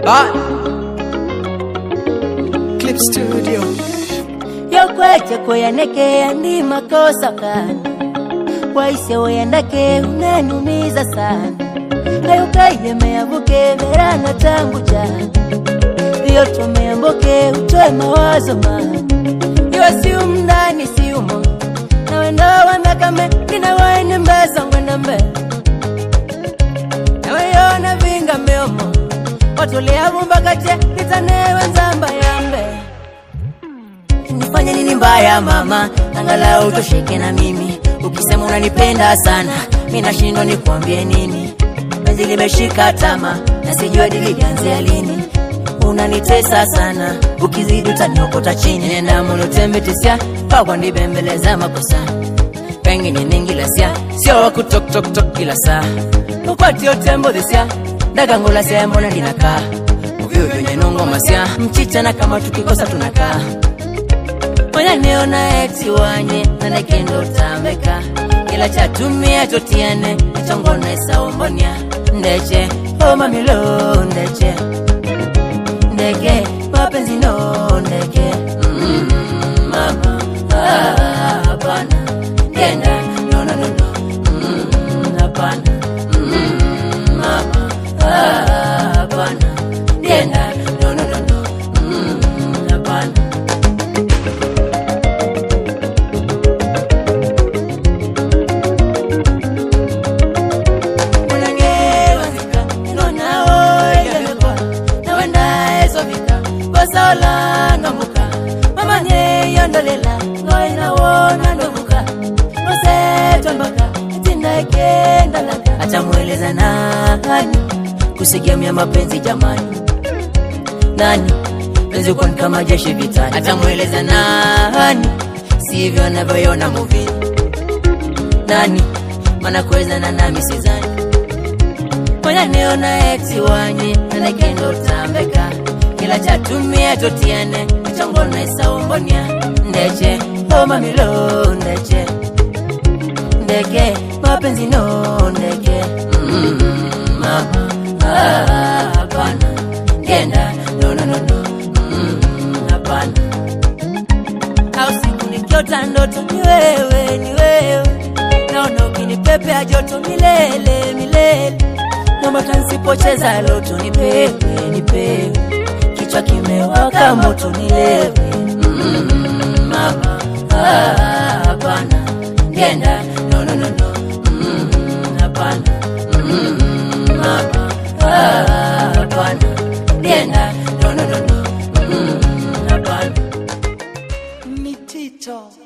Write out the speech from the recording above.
Clip Studio. Yokweche kuyaneke andi makosa kana Waise uyandake unanumiza sana Ayukaye meabuke verana tangu jana Iyo tumeamboke utoe mawazo mana Iwa si umndani si umo Na wenda wandakame Nina waini mbeza ngwenda mbe Na wayona vinga meomo Watulea bumba kache Nitanewe nzamba yambe Nifanya nini mbaya mama Angalau utosheke na mimi Ukisema unanipenda sana Mina shindo ni kuambie nini Penzi limeshika tama Na sijua dilianzia lini Unanitesa sana Ukizidi utaniokota chini Nenda munu tembetisya Pakwa ndibembeleza makosa Pengine ningilasya Sio waku tok tok tok kila saa Ukwati otembo disya Dagangula siya mbona dinaka Uviu nye nungo masya Mchicha na kama tukikosa tunaka Mwana neona eti wanye Nane kendo utambeka Kila chatumia chotiane Chongona isa umbonia Ndeche, oh mamilo ndeche Ndeke, mapenzi no ndeke Mama, hapana Genda, no no no no Hapana Mama, hapana Genda, no no no no Hapana Saolanga muka Mama nye yondolela Ngoina wona ndovuka Nose tombaka Tina kenda laka Acha mweleza nani Kusigia mapenzi jamani Nani Penzi ukoni kama jeshi vitani Acha mweleza nani Sivyo navyoyona movie Nani Mana kweza na nami sizani Mwana neona eti wanye Nane kendo utambeka Kila chatumia totiane Chongona isa umbonia Ndeche, oh mamilo ndeche Ndeke, mapenzi no ndeke Mama, hapana Genda, no no no no Hapana Au siku nikiota ndoto ni wewe, ni wewe Naona ukinipepea joto milele, milele Nomba kansipocheza loto ni pepe, ni pepe Kichwa kimewaka moto nilewe Mama, hapana Genda, no no no no Hapana Mama, hapana Genda, no no no no Hapana Mitito.